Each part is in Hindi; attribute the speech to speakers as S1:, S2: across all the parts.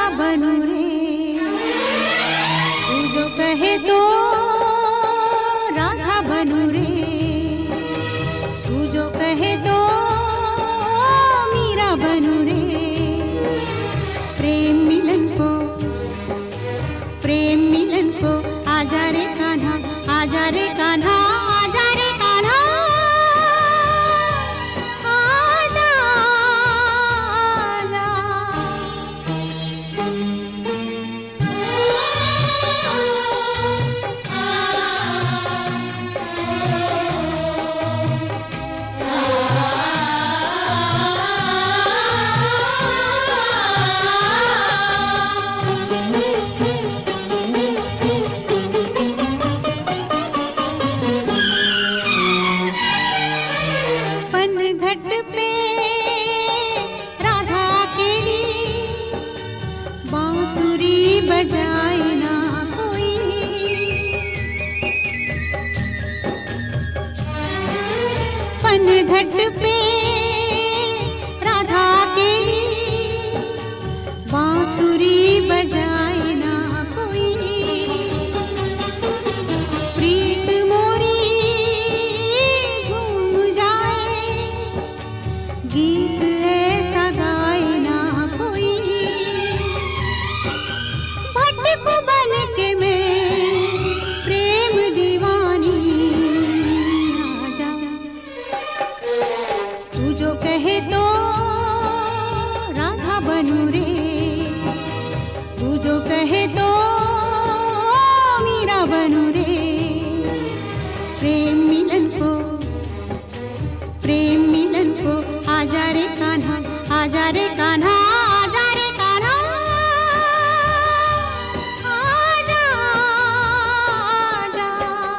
S1: राधा बनूं रे, तू जो कहे तो राधा बनूं रे, तू जो कहे तो मीरा बनूं रे। प्रेम मिलन को आजा रे कान्हा, आजा रे कान्हा, आजा रे कान्हा, आजा आजा। घट पे राधा के लिए बांसुरी बजाए ना कोई, पनघट पे राधा के लिए बांसुरी बजाए ना कोई। प्रीत मोरी झूम जाए, गीत ऐसा गाए ना कोई। भटक बन के मैं प्रेम दीवानी, आजा तू जो कहे तो राधा बनूं रे, तू जो कहे तो मीरा बनूं रे। प्रेम मिलन को, प्रेम मिलन को आजा रे कान्हा, आजा रे कान्हा, आजा रे कान्हा, आजा आजा।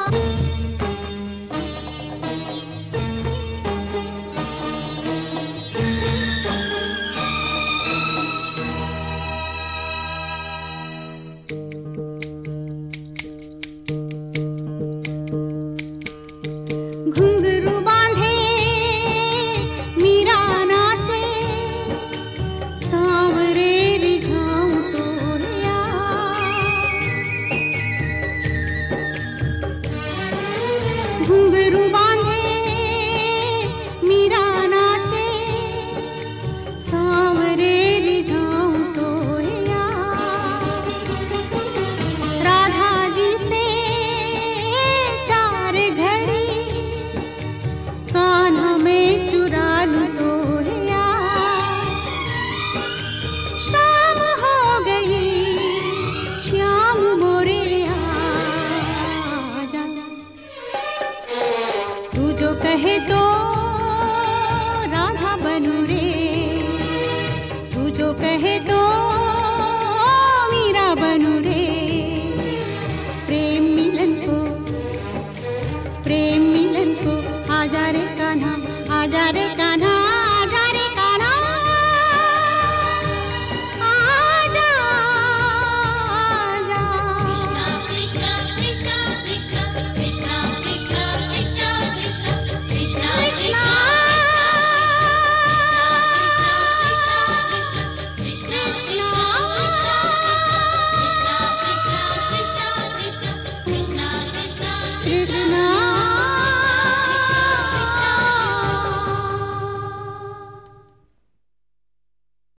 S1: घुंघरू बांधे मीरा नाचे, सांवरे रिझाऊं तोड़िया। घुंघरू बांधे मीरा नाचे, सांवरे रिझाऊं तोड़िया। राधा जी से चार घड़ी कान्हा में चुरा लूं तोड़िया। शाम हो गई श्याम मोरे आजा, तू जो कहे तो राधा बनूं रे, तू जो कहे तो मीरा बनूं रे। प्रेम मिलन को, प्रेम मिलन को आजा रे कान्हा, आजा रे कान्हा, आजा रे कान्हा, आजा आजा।
S2: कृष्णा कृष्णा कृष्णा कृष्णा कृष्णा कृष्णा कृष्णा कृष्णा कृष्णा कृष्णा
S1: कृष्णा